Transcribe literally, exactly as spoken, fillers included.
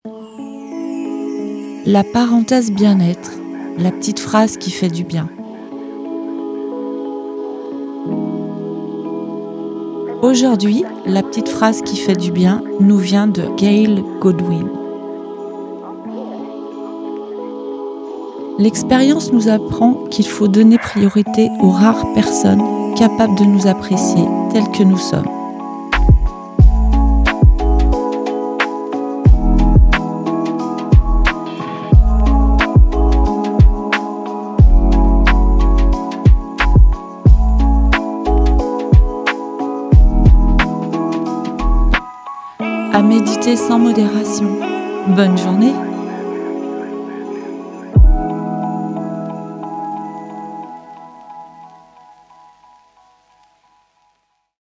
La parenthèse bien-être, la petite phrase qui fait du bien. Aujourd'hui, la petite phrase qui fait du bien nous vient de Gail Godwin. L'expérience nous apprend qu'il faut donner priorité aux rares personnes capables de nous apprécier tels que nous sommes. À méditer sans modération. Bonne journée!